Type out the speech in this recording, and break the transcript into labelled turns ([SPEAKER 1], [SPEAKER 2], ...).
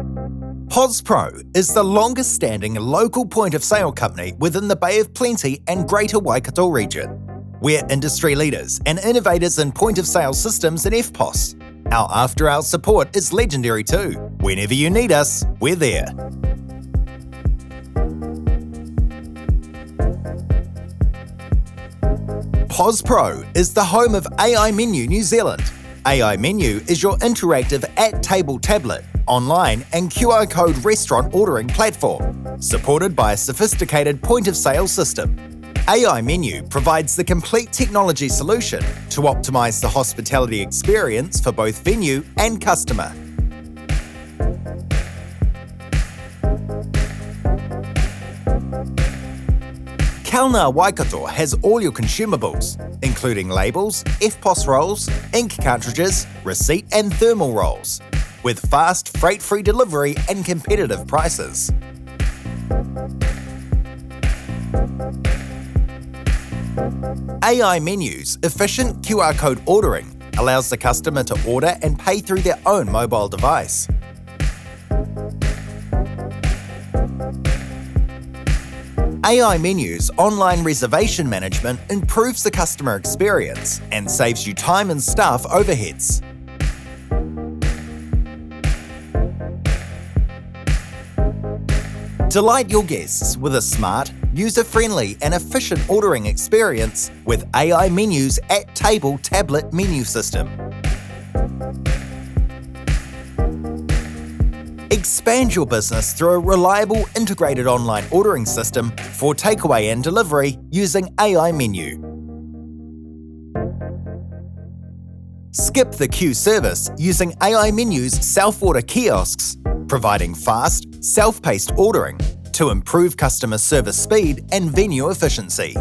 [SPEAKER 1] POS Pro is the longest standing local point of sale company within the Bay of Plenty and Greater Waikato region. We're industry leaders and innovators in point of sale systems and EFTPOS. Our after-hours support is legendary too. Whenever you need us, we're there. POS Pro is the home of AI Menu New Zealand. AI Menu is your interactive at-table tablet, online and QR code restaurant ordering platform, supported by a sophisticated point-of-sale system. AI Menu provides the complete technology solution to optimize the hospitality experience for both venue and customer. Kauna Waikato has all your consumables, including labels, EFTPOS rolls, ink cartridges, receipt and thermal rolls, with fast, freight-free delivery and competitive prices. AI Menu's efficient QR code ordering allows the customer to order and pay through their own mobile device. AI Menu's online reservation management improves the customer experience and saves you time and staff overheads. Delight your guests with a smart, user-friendly and efficient ordering experience with AI Menu's at-table tablet menu system. Expand your business through a reliable integrated online ordering system for takeaway and delivery using AI Menu. Skip the queue service using AI Menu's self-order kiosks, providing fast, self-paced ordering to improve customer service speed and venue efficiency.